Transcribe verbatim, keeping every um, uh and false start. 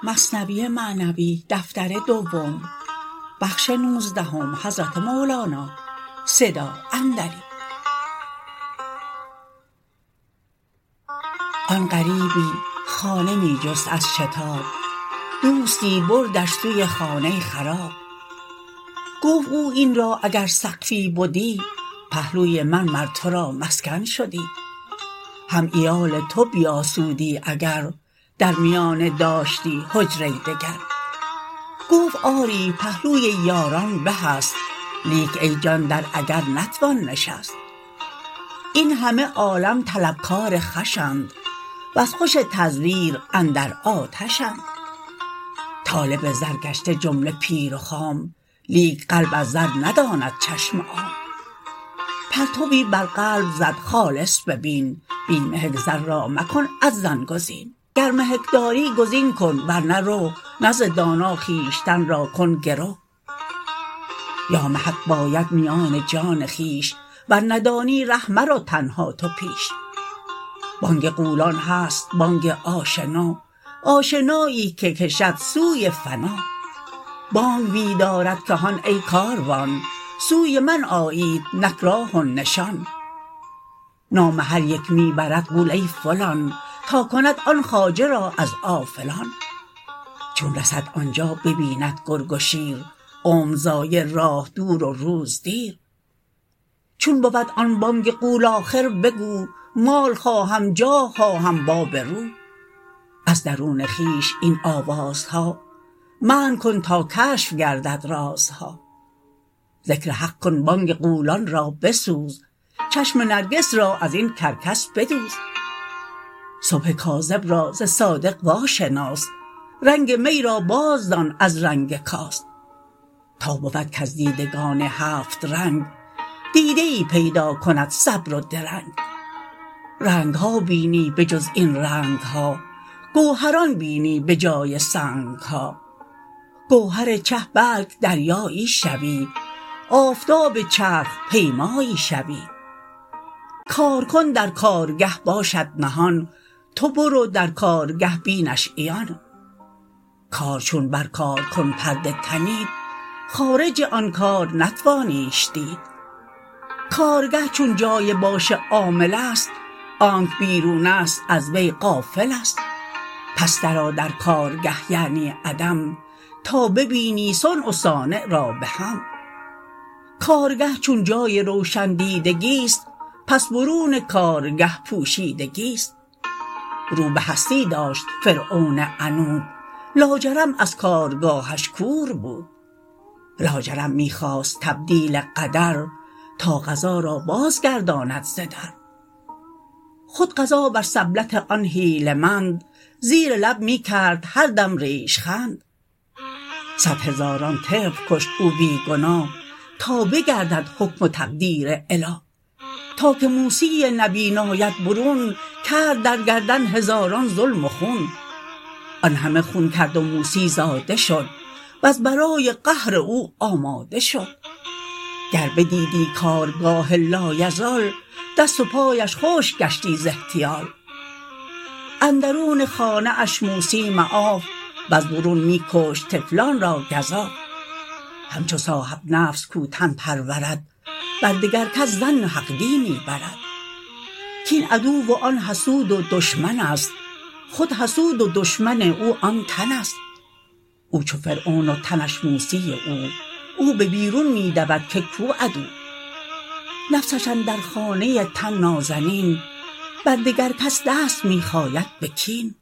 مثنوی معنوی دفتر دوم بخش نوزدهم حضرت مولانا صدا اندری. آن غریبی خانه می جست از شتاب، دوستی بردش سوی خانه خراب. گفت او این را اگر سقفی بدی، پهلوی من مر تو را مسکن شدی. هم عیال تو بیاسودی اگر، در میانه داشتی حجره دگر. گفت آری پهلوی یاران به است، لیک ای جان در اگر نتوان نشست. این همه عالم طلبکار خوشند، وز خوش تزویر اندر آتشند. طالب زر گشته جمله پیر و خام، لیک قلب از زر نداند چشم عام. پرتوی بر قلب زد خالص ببین، بی محک زر را مکن از زن گزین. گر محک داری گزین کن ورنه رو، نزد دانا خویشتن را کن گرو. یا محک باید میان جان خویش، ور ندانی ره مرو تنها تو پیش. بانگ غولان هست بانگ آشنا، آشنایی که کشد سوی فنا. بانگ می دارد که هان ای کاروان، سوی من آیید نک راه و نشان. نام هر یک می برد غول ای فلان، تا کند آن خواجه را از غافلان. چون رسد آنجا ببیند گرگ و شیر، عمر ضایع راه دور و روز دیر. چون بود آن بانگ غول آخر بگو، مال خواهم جاه خواهم با برو. از درون خویش این آوازها، منع کن تا کشف گردد رازها. ذکر حق کن بانگ غولان را بسوز، چشم نرگس را ازین کرکس بدوز. صبح کاذب را ز صادق وا شناس، رنگ می را باز دان از رنگ کاس. تا بود کز دیدگان هفت رنگ، دیده ای پیدا کند صبر و درنگ. رنگها بینی به جز این رنگها، گوهران بینی به جای سنگها. گوهر چه بلک دریایی شوی، آفتاب چرخ پیمایی شوی. کار کن در کارگه باشد نهان، تو برو در کارگه بینش عیان. کار چون بر کار کن پرده تنید، خارج آن کار نتوانیش دید. کارگه چون جای باش عامل است، آنک بیرون است از وی غافل است. پس درآ در کارگه یعنی عدم، تا ببینی صنع و صانع را به هم. کارگه چون جای روشن دیدگیست، پس برون کارگه پوشیدگیست. رو به هستی داشت فرعون عنود، لاجرم از کارگاهش کور بود. لاجرم می خواست تبدیل قدر، تا قضا را باز گرداند ز در. خود قضا بر سبلت آن حیله مند، زیر لب می کرد هر دم ریشخند. صد هزاران طفل کشت او بی گناه، تا بگردد حکم و تقدیر اله. تا که موسی نبی ناید برون، کرد در گردن هزاران ظلم و خون. آن همه خون کرد و موسی زاده شد، وز برای قهر او آماده شد. گر بدیدی کارگاه لایزال، دست و پایش خشک گشتی ز احتیال. اندرون خانه اش موسی معاف، وز برون می کشت طفلان را گزاف. همچو صاحب نفس کو تن پرورد، بر دگر کس ظن حق دینی برد. کین عدو و آن حسود و دشمن است، خود حسود و دشمن او آن تن است. او چو فرعون و تنش موسی او، او به بیرون می دود که کو عدو. نفسش اندر خانه تن نازنین، بر دگر کس دست می خاید به کین.